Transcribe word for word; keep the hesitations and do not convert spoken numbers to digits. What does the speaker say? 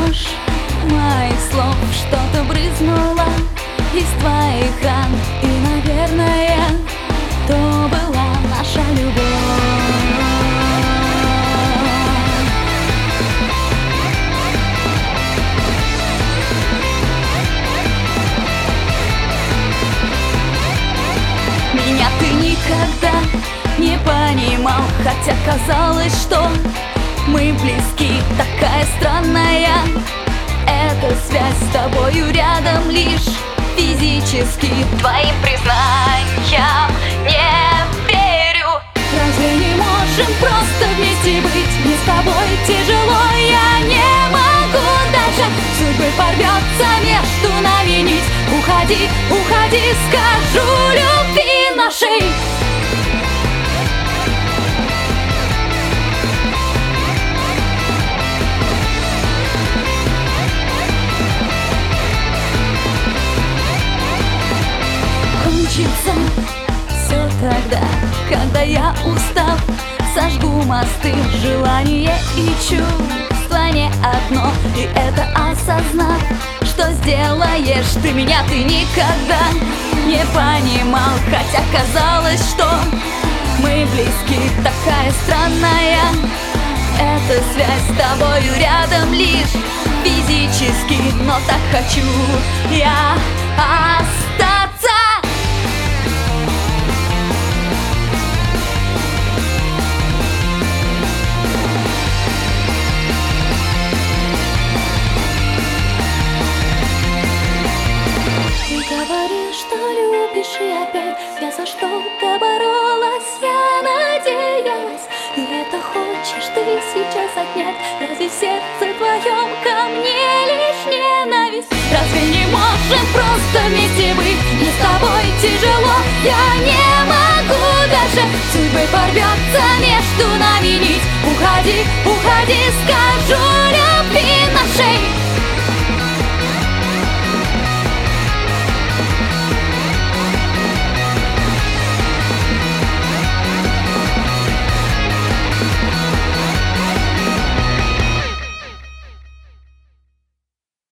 ложь моих слов, что-то брызнуло из твоих ран, и, наверное, то была наша любовь. Меня ты никогда не понимал, хотя казалось, что мы близки. Такая странная эта связь с тобою рядом лишь физически. Твоим признаниям не верю. Разве не можем просто вместе быть? Мне с тобой тяжело, я не могу дальше. Судьбы порвется между нами нить. Уходи, уходи, скажу любви нашей. Кончится все тогда, когда я, устав, сожгу мосты. Желание и чувство не одно, и это осознав, что сделаешь ты меня, ты никогда не понимал, хотя казалось, что мы близки. Такая странная эта связь с тобою рядом лишь физически, но так хочу я остаться. Говоришь, что любишь, и опять я за что-то боролась, я надеялась. И это хочешь ты сейчас отнять? Разве в сердце твоем ко мне лишь ненависть? Разве не можем просто вместе быть? Мне с тобой тяжело, я не могу даже. Судьбы порвется между нами нить. Уходи, уходи, скажу я.